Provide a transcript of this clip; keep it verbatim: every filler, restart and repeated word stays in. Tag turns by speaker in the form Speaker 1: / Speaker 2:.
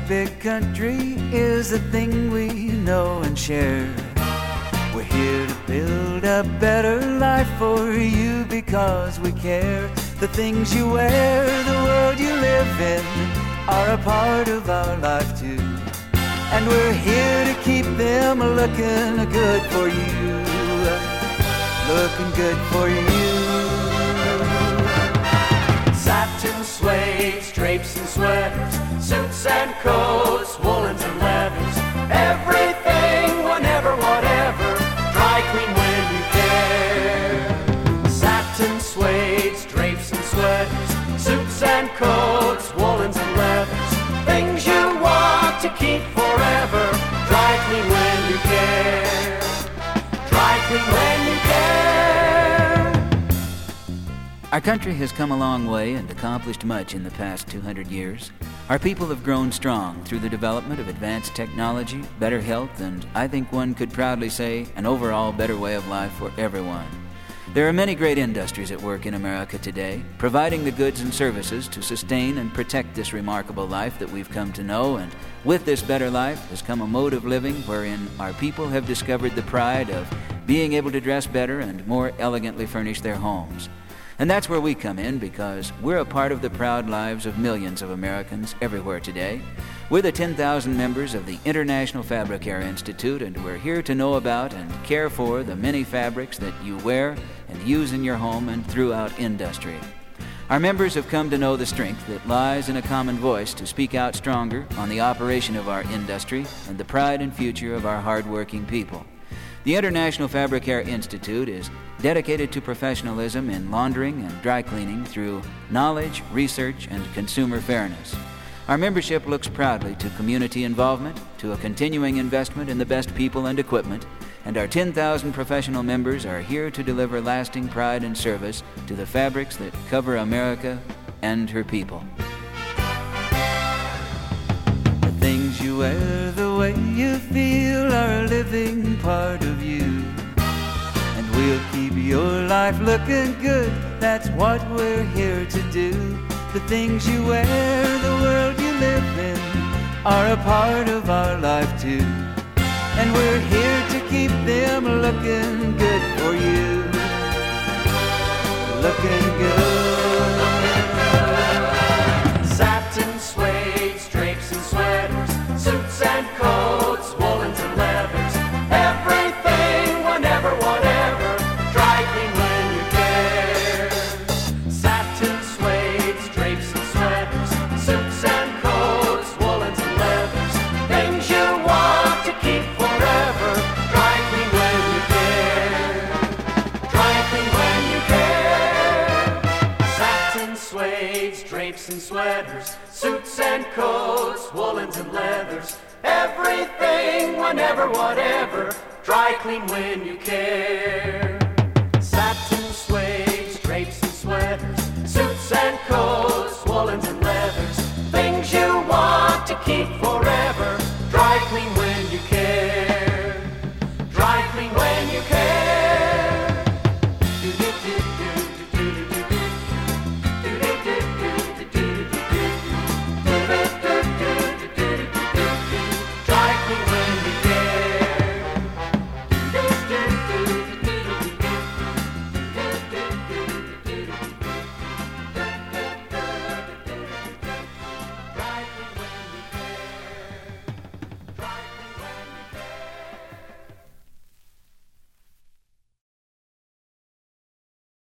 Speaker 1: big country is the thing we know and share. We're here to build a better life for you because we care. The things you wear, the world you live in, are a part of our life too. And we're here to keep them looking good for you, looking good for you.
Speaker 2: Satin, suede, drapes and sweaters, suits and coats, woolens and leathers, everything, whenever, whatever, dry clean when you care. Satin, suede, drapes and sweaters, suits and coats, woolens and leathers, things you want to keep forever, dry clean when you care, dry clean when you care.
Speaker 3: Our country has come a long way and accomplished much in the past two hundred years. Our people have grown strong through the development of advanced technology, better health, and I think one could proudly say an overall better way of life for everyone. There are many great industries at work in America today, providing the goods and services to sustain and protect this remarkable life that we've come to know, and with this better life has come a mode of living wherein our people have discovered the pride of being able to dress better and more elegantly furnish their homes. And that's where we come in, because we're a part of the proud lives of millions of Americans everywhere today. We're the ten thousand members of the International Fabric Care Institute, and we're here to know about and care for the many fabrics that you wear and use in your home and throughout industry. Our members have come to know the strength that lies in a common voice to speak out stronger on the operation of our industry and the pride and future of our hard-working people. The International Fabric Care Institute is dedicated to professionalism in laundering and dry cleaning through knowledge, research, and consumer fairness. Our membership looks proudly to community involvement, to a continuing investment in the best people and equipment, and our ten thousand professional members are here to deliver lasting pride and service to the fabrics that cover America and her people.
Speaker 1: The things you wear, the way you feel, are a living part of you. And we'll keep your life looking good, that's what we're here to do. The things you wear, the world you live in, are a part of our life too. And we're here to keep them looking good for you, looking good.
Speaker 2: Satin, suede, drapes and sweaters, suits and coats, woolens and leathers, everything, whenever, whatever, dry clean when you care. Satin, suede, drapes and sweaters, suits and coats, woolens and leathers, things you want to keep forever, dry clean when you care, dry clean when you care. Satin, suede, drapes and sweaters, suits and coats, woolens and leathers, everything, whenever, whatever, dry clean when you care. Satin, suede, drapes and sweaters, suits and coats, woolens and leathers, things you want to keep for